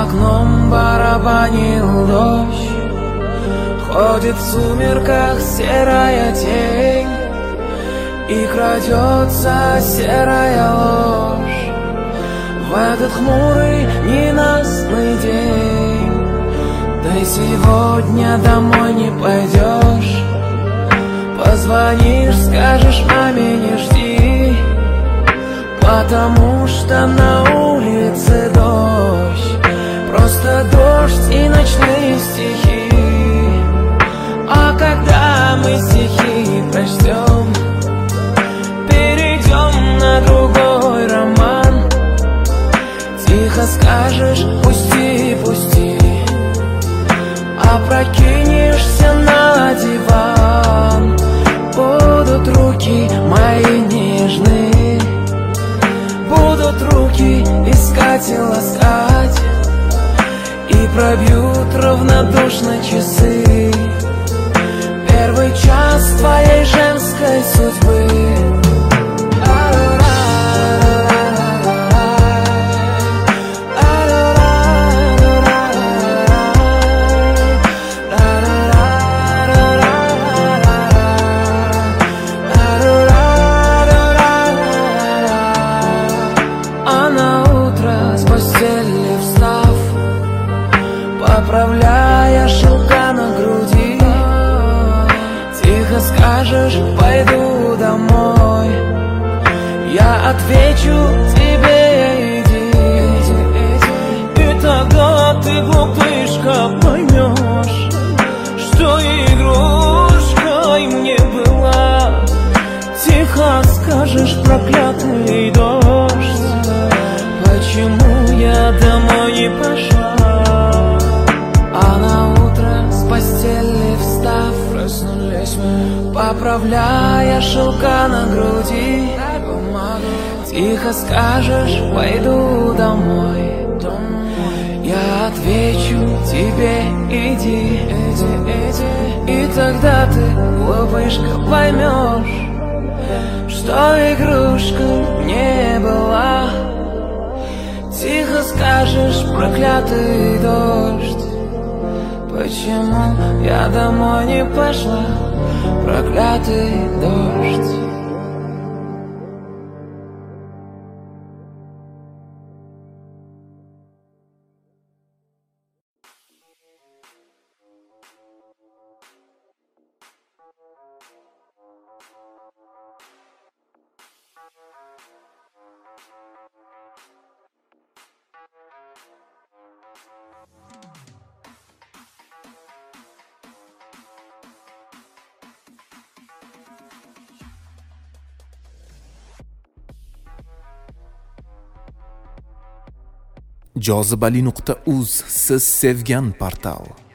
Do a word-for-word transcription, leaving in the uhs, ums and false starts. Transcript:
окном барабанил дождь. Ходит в сумерках серая тень, и крадется серая ложь в этот хмурый ненастный день. Да и сегодня домой не пойдешь, позвонишь, скажешь маме не жди, потому что на улице дождь, просто дождь и ночные стихи. А когда мы стихи прочтем, перейдем на другой роман. Тихо скажешь пусти, пусти, опрокинешься на диван. Будут руки мои нежные, будут руки искать и ласкать, и пробьют равнодушно часы первый час твоей женской судьбы. А на утро с постели встав, поправляя шелка на груди, тихо скажешь пойду домой. Я отвечу тебе иди, и тогда ты, глупышка, поймешь, что игрушкой мне была. Тихо скажешь проклятый дождь, почему я домой не пошла. А на утро с постели встав, проснулись мы, поправляя шелка на груди, тихо скажешь пойду домой. Я отвечу тебе иди, иди, иди, и тогда ты, глупышка, поймешь, что игрушка не была. Тихо скажешь проклятый дождь, почему я домой не пошла, проклятый дождь. jozibali nuqta uz siz sevgan portal.